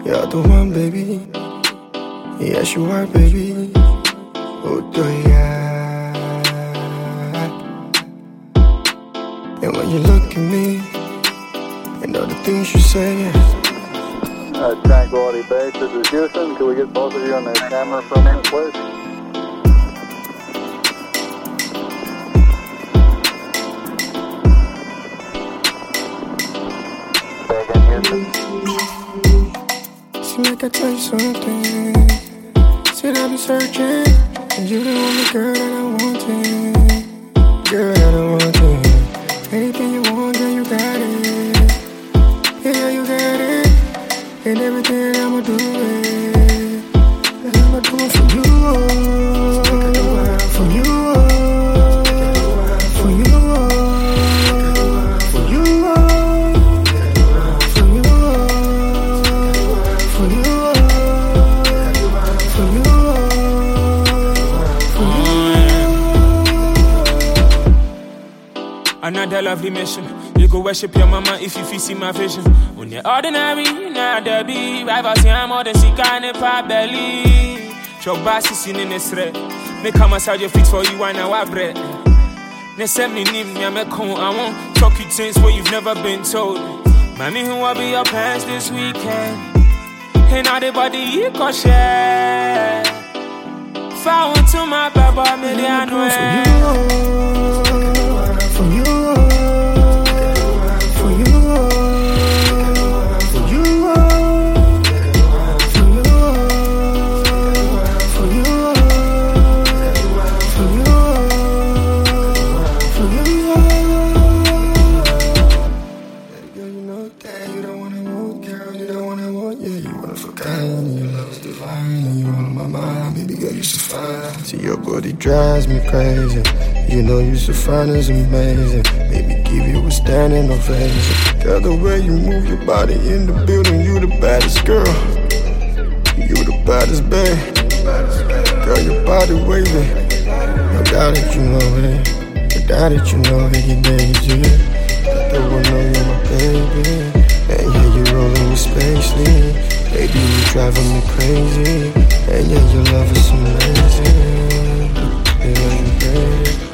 You're the one, baby. Yes, you are, baby. Oh, do ya? And when you look at me, and all the things you say. Tranquility Base, this is Houston. Can we get both of you on the camera for a minute, please? Seem like I tell you something. Said I'll be searching, and you the only girl that I wanted. Girl that I wanted. Anything you want, girl, you got it. Yeah, you got it. And everything I'ma do it. And I'ma do it for you. For you. For you. For you. For you. For you. For you. For you. Another lovely mission. You go worship your mama if you feel see my vision. On the ordinary, now there be rivals, yeah, more than she can't belly. Your boss is in the thread. Make a massage your feet for you and our bread. Next time you need me, I won't talk you things where you've never been told. Mommy, who will be your plans this weekend? And all the body you can share. Fall to my baba, maybe I know for you. See, your body drives me crazy. You know you so fine is amazing. Maybe give you a standing ovation. Girl, the way you move your body in the building, you the baddest girl. You the baddest babe. Girl, your body waving. No doubt that you know it. No doubt that you know that you danger. The one know you're my baby. And yeah, you rolling with spacely. Baby, you driving me crazy. And yeah, your love is amazing. Yeah, you baby.